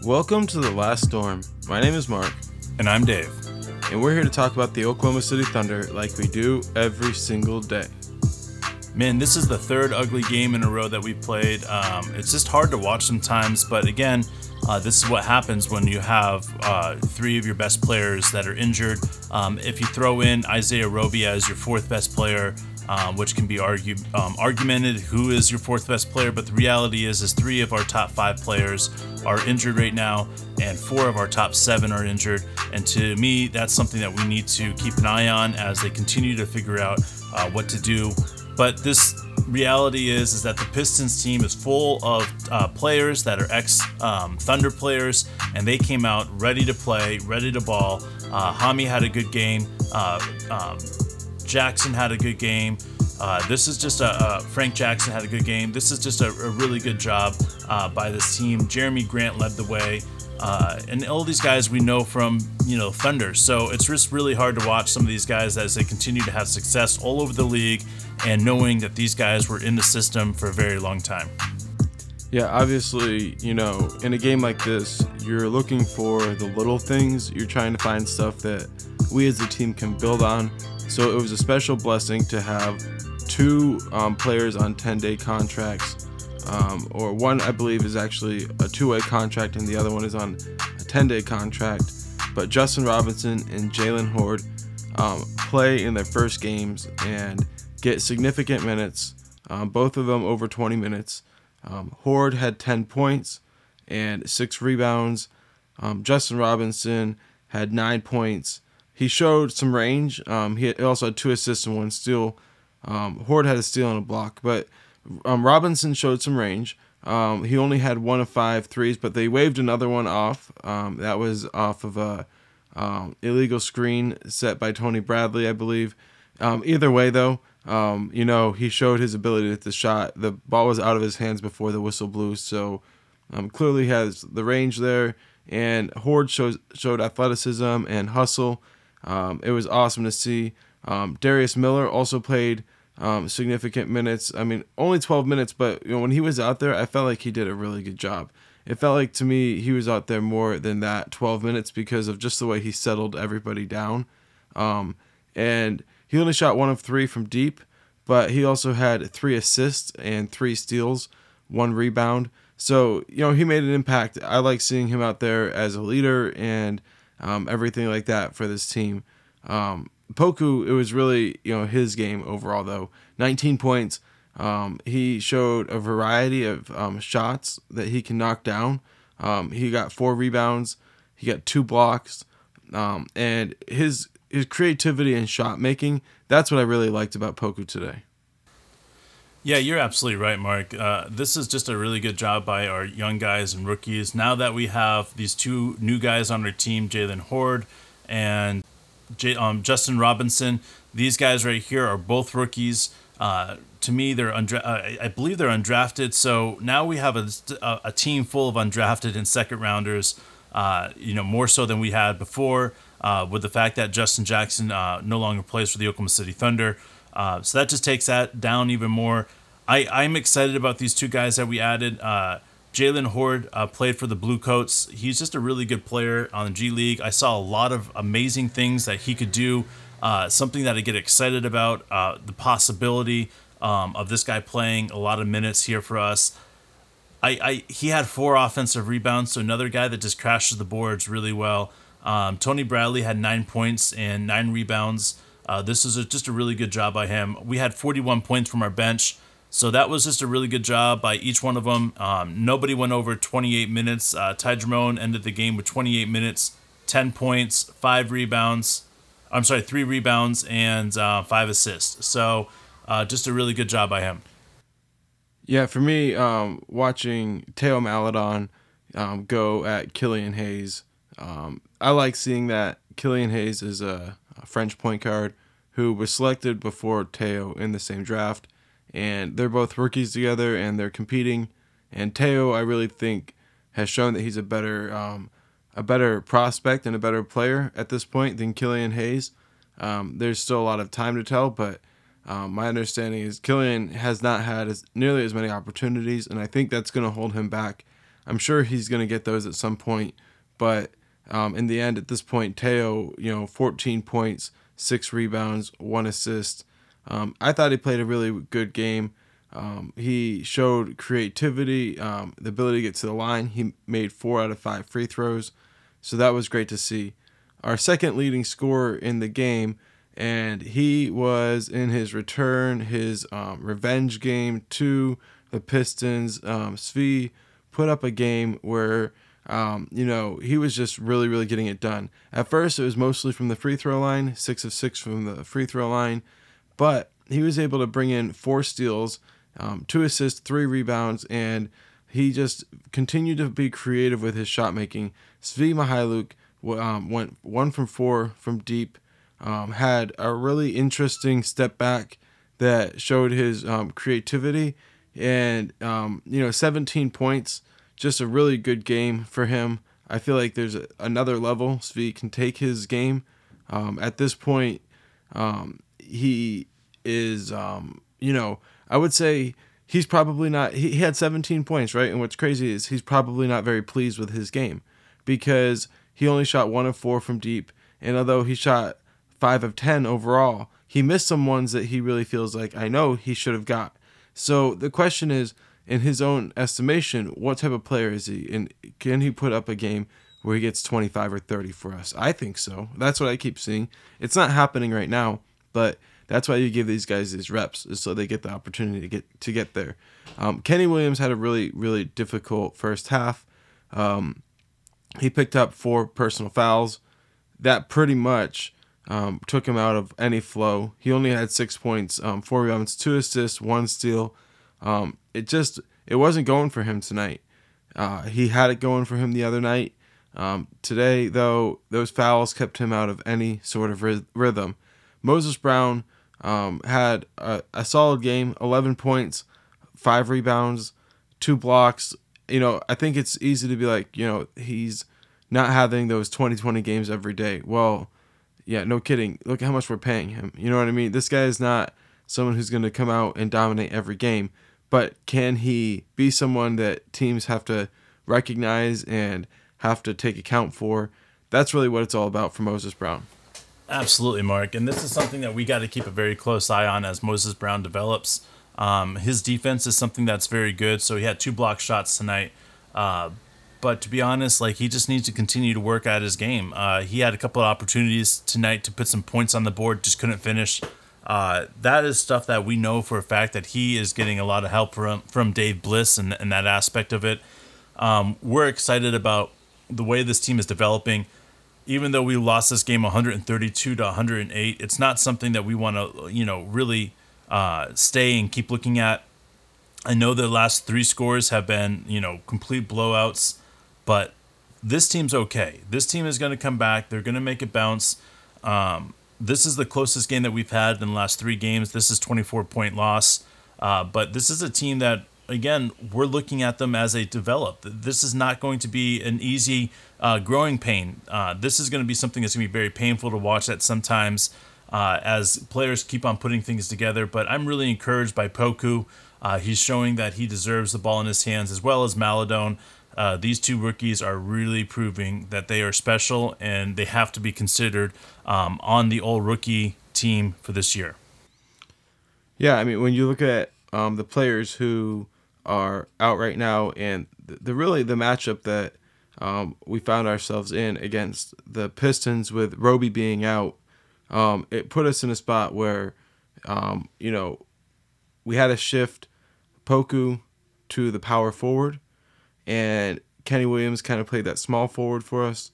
Welcome to The Last Storm. My name is Mark. And I'm Dave. And we're here to talk about the Oklahoma City Thunder like we do every single day. Man, this is the third ugly game in a row that we played. It's just hard to watch sometimes, but again, this is what happens when you have three of your best players that are injured. If you throw in Isaiah Roby as your fourth best player, which can be argumented who is your fourth best player, but the reality is three of our top five players are injured right now, and four of our top seven are injured. And to me, that's something that we need to keep an eye on as they continue to figure out what to do. But this reality is that the Pistons team is full of players that are ex-Thunder players, and they came out ready to play, ready to ball. Hami had a good game. Jackson had a good game. This is just Frank Jackson had a good game. This is just a really good job by this team. Jeremy Grant led the way. And all these guys we know from, Thunder. So it's just really hard to watch some of these guys as they continue to have success all over the league and knowing that these guys were in the system for a very long time. Yeah, obviously, in a game like this, you're looking for the little things. You're trying to find stuff that we as a team can build on. So it was a special blessing to have two players on 10-day contracts. Or one, I believe, is actually a two-way contract, and the other one is on a 10-day contract. But Justin Robinson and Jalen Horde play in their first games and get significant minutes, both of them over 20 minutes. Horde had 10 points and 6 rebounds. Justin Robinson had 9 points. He showed some range. He also had 2 assists and 1 steal. Horde had a steal and a block, but Robinson showed some range. He only had 1 of 5 threes, but they waved another one off. That was off of a illegal screen set by Tony Bradley, I believe. Either way, though, he showed his ability to hit the shot. The ball was out of his hands before the whistle blew, so clearly has the range there. And Horde showed athleticism and hustle. It was awesome to see. Darius Miller also played significant minutes. I mean, only 12 minutes, but when he was out there, I felt like he did a really good job. It felt like to me he was out there more than that 12 minutes because of just the way he settled everybody down. And he only shot 1 of 3 from deep, but he also had 3 assists and 3 steals, 1 rebound. So, he made an impact. I like seeing him out there as a leader and everything like that for this team. Poku, it was really, his game overall, though. 19 points. He showed a variety of shots that he can knock down. He got 4 rebounds. He got 2 blocks. And his creativity and shot making, that's what I really liked about Poku today. Yeah, you're absolutely right, Mark. This is just a really good job by our young guys and rookies. Now that we have these 2 new guys on our team, Jalen Horde and Justin Robinson, these guys right here are both rookies. To me, they're I believe they're undrafted. So now we have a team full of undrafted and second rounders. More so than we had before. With the fact that Justin Jackson no longer plays for the Oklahoma City Thunder. So that just takes that down even more. I'm excited about these 2 guys that we added. Jalen Horde played for the Blue Coats. He's just a really good player on the G League. I saw a lot of amazing things that he could do, something that I get excited about, the possibility of this guy playing a lot of minutes here for us. He had 4 offensive rebounds, so another guy that just crashes the boards really well. Tony Bradley had 9 points and 9 rebounds. This is just a really good job by him. We had 41 points from our bench, so that was just a really good job by each one of them. Nobody went over 28 minutes. Ty Jerome ended the game with 28 minutes, 10 points, 3 rebounds, and 5 assists. So just a really good job by him. Yeah, for me, watching Teo Maledon go at Killian Hayes, I like seeing that. Killian Hayes is a French point guard who was selected before Teo in the same draft, and they're both rookies together and they're competing. And Teo, I really think, has shown that he's a better prospect and a better player at this point than Killian Hayes. There's still a lot of time to tell, but my understanding is Killian has not had nearly as many opportunities, and I think that's going to hold him back I'm sure he's going to get those at some point. But in the end, at this point, Teo, 14 points, 6 rebounds, 1 assist. I thought he played a really good game. He showed creativity, the ability to get to the line. He made 4 out of 5 free throws, so that was great to see. Our second leading scorer in the game, and he was in his return, his revenge game to the Pistons. Svi put up a game where, he was just really, really getting it done. At first, it was mostly from the free throw line, 6 of 6 from the free throw line, but he was able to bring in 4 steals, 2 assists, 3 rebounds, and he just continued to be creative with his shot making. Svi Mykhailiuk went 1 from 4 from deep, had a really interesting step back that showed his creativity, and 17 points, just a really good game for him. I feel like there's another level Svi can take his game. At this point, he is, I would say he's probably not, he had 17 points, right? And what's crazy is he's probably not very pleased with his game because he only shot 1 of 4 from deep. And although he shot 5 of 10 overall, he missed some ones that he really feels like, I know he should have got. So the question is, in his own estimation, what type of player is he? And can he put up a game where he gets 25 or 30 for us? I think so. That's what I keep seeing. It's not happening right now, but that's why you give these guys these reps, is so they get the opportunity to get there. Kenny Williams had a really, really difficult first half. He picked up 4 personal fouls. That pretty much took him out of any flow. He only had 6 points, 4 rebounds, 2 assists, 1 steal. It wasn't going for him tonight. He had it going for him the other night. Today, though, those fouls kept him out of any sort of rhythm. Moses Brown had a solid game, 11 points, 5 rebounds, 2 blocks. I think it's easy to be like, he's not having those 20-20 games every day. Well, yeah, no kidding. Look at how much we're paying him. You know what I mean? This guy is not someone who's going to come out and dominate every game. But can he be someone that teams have to recognize and have to take account for? That's really what it's all about for Moses Brown. Absolutely, Mark. And this is something that we got to keep a very close eye on as Moses Brown develops. His defense is something that's very good. So he had 2 block shots tonight. But to be honest, he just needs to continue to work at his game. He had a couple of opportunities tonight to put some points on the board, just couldn't finish. That is stuff that we know for a fact that he is getting a lot of help from Dave Bliss and that aspect of it. We're excited about the way this team is developing. Even though we lost this game 132 to 108, it's not something that we want to, really stay and keep looking at. I know the last 3 scores have been, complete blowouts, but this team's okay. This team is going to come back. They're going to make it bounce. This is the closest game that we've had in the last 3 games. This is 24-point loss. But this is a team that, again, we're looking at them as they develop. This is not going to be an easy growing pain. This is going to be something that's going to be very painful to watch at sometimes as players keep on putting things together. But I'm really encouraged by Poku. He's showing that he deserves the ball in his hands, as well as Maladone. These 2 rookies are really proving that they are special and they have to be considered on the all-rookie team for this year. Yeah, I mean, when you look at the players who are out right now and the matchup that we found ourselves in against the Pistons with Roby being out, it put us in a spot where, we had to shift Poku to the power forward, and Kenny Williams kind of played that small forward for us.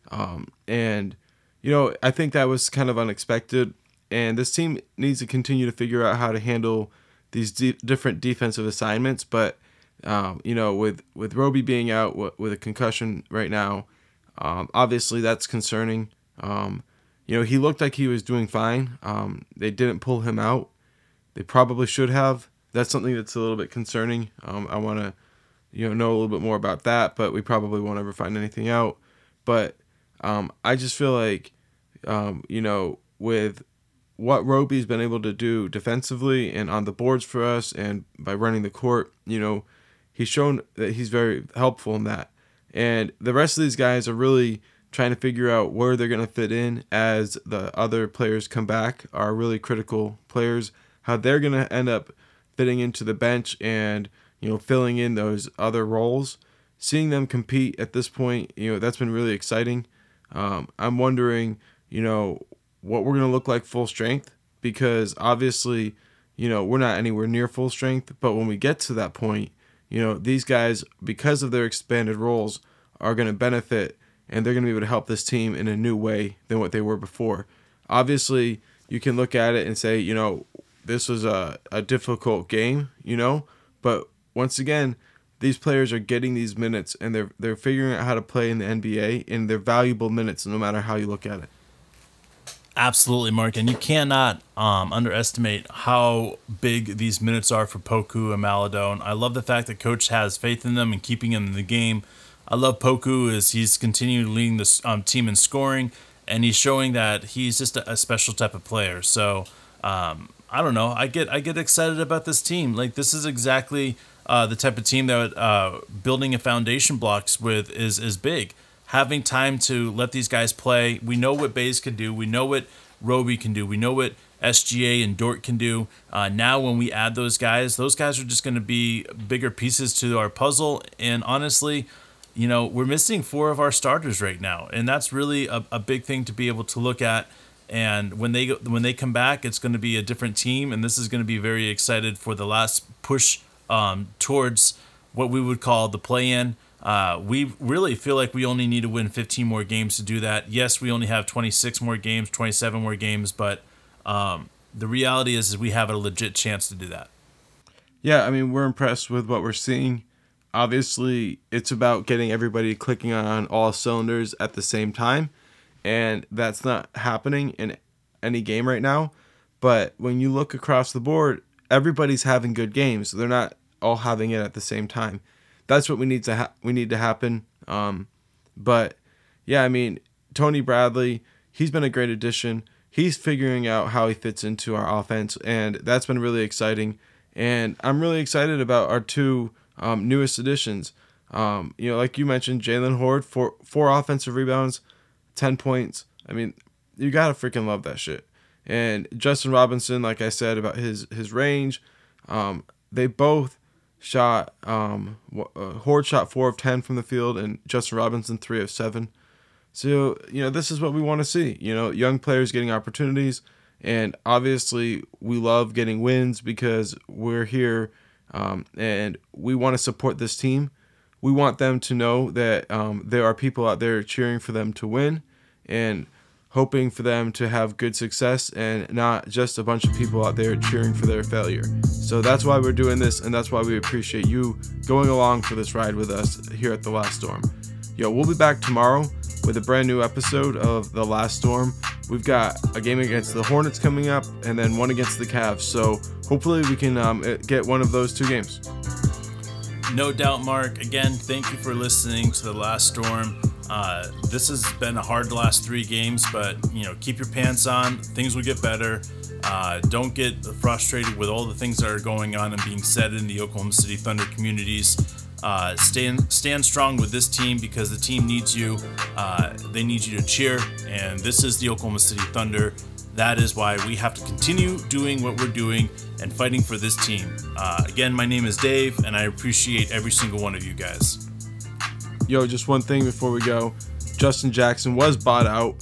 I think that was kind of unexpected, and this team needs to continue to figure out how to handle these different defensive assignments. But, with Roby being out with a concussion right now, obviously that's concerning. He looked like he was doing fine. They didn't pull him out. They probably should have. That's something that's a little bit concerning. I want to, know a little bit more about that, but we probably won't ever find anything out. But I just feel like, with what Roby's been able to do defensively and on the boards for us and by running the court, he's shown that he's very helpful in that. And the rest of these guys are really trying to figure out where they're going to fit in as the other players come back, are really critical players, how they're going to end up fitting into the bench and, filling in those other roles. Seeing them compete at this point, that's been really exciting. I'm wondering, what we're going to look like full strength, because obviously, we're not anywhere near full strength, but when we get to that point, these guys, because of their expanded roles, are going to benefit, and they're going to be able to help this team in a new way than what they were before. Obviously, you can look at it and say, this was a difficult game, but once again, these players are getting these minutes, and they're figuring out how to play in the NBA, and they're valuable minutes no matter how you look at it. Absolutely, Mark, and you cannot underestimate how big these minutes are for Poku and Maladone. I love the fact that Coach has faith in them and keeping them in the game. I love Poku as he's continued leading this team in scoring, and he's showing that he's just a special type of player. So I don't know. I get excited about this team. Like, this is exactly the type of team that building a foundation blocks with is big. Having time to let these guys play. We know what Baze can do. We know what Roby can do. We know what SGA and Dort can do. Now when we add those guys are just going to be bigger pieces to our puzzle. And honestly, we're missing 4 of our starters right now. And that's really a big thing to be able to look at. And when they come back, it's going to be a different team. And this is going to be very excited for the last push towards what we would call the play-in. We really feel like we only need to win 15 more games to do that. Yes, we only have 26 more games, 27 more games, but the reality is we have a legit chance to do that. Yeah, I mean, we're impressed with what we're seeing. Obviously, it's about getting everybody clicking on all cylinders at the same time, and that's not happening in any game right now. But when you look across the board, everybody's having good games. They're not all having it at the same time. That's what we need to happen. But yeah, I mean, Tony Bradley, he's been a great addition. He's figuring out how he fits into our offense, and that's been really exciting. And I'm really excited about our 2 newest additions. Like you mentioned, Jalen Horde, 4 offensive rebounds, 10 points. I mean, you gotta freaking love that shit. And Justin Robinson, like I said about his range, they both shot. Horde shot 4 of 10 from the field, and Justin Robinson 3 of 7. So this is what we want to see. Young players getting opportunities, and obviously we love getting wins because we're here, and we want to support this team. We want them to know that there are people out there cheering for them to win, and hoping for them to have good success, and not just a bunch of people out there cheering for their failure. So that's why we're doing this, and that's why we appreciate you going along for this ride with us here at The Last Storm. We'll be back tomorrow with a brand new episode of The Last Storm. We've got a game against the Hornets coming up, and then one against the Cavs. So hopefully we can get one of those 2 games. No doubt, Mark. Again, thank you for listening to The Last Storm. This has been a hard last 3 games, but keep your pants on. Things will get better. Don't get frustrated with all the things that are going on and being said in the Oklahoma City Thunder communities. Stand strong with this team, because the team needs you. They need you to cheer, and this is the Oklahoma City Thunder. That is why we have to continue doing what we're doing and fighting for this team. Again, my name is Dave, and I appreciate every single one of you guys. Just one thing before we go. Justin Jackson was bought out.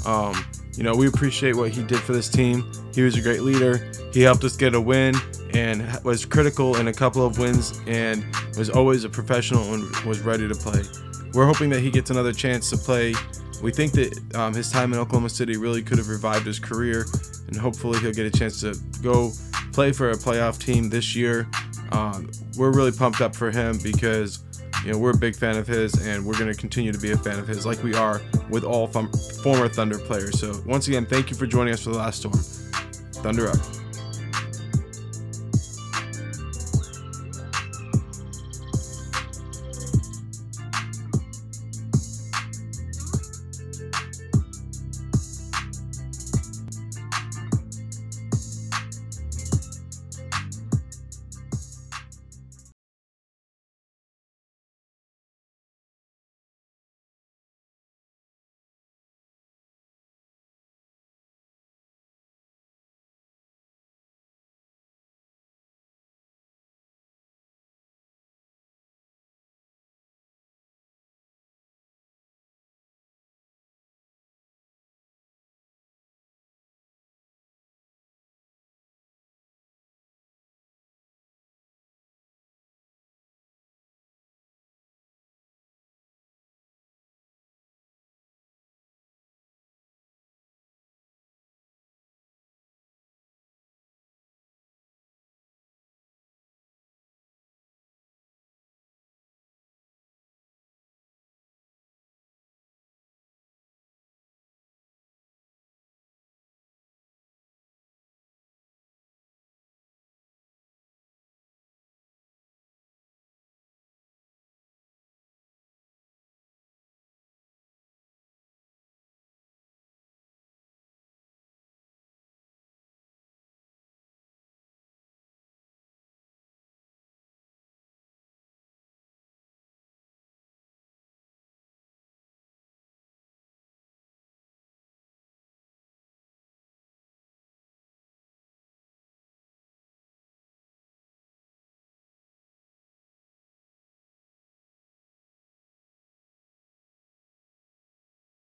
We appreciate what he did for this team. He was a great leader. He helped us get a win and was critical in a couple of wins, and was always a professional and was ready to play. We're hoping that he gets another chance to play. We think that his time in Oklahoma City really could have revived his career, and hopefully he'll get a chance to go play for a playoff team this year. We're really pumped up for him because we're a big fan of his, and we're going to continue to be a fan of his like we are with all former Thunder players. So once again, thank you for joining us for The Last Storm. Thunder up.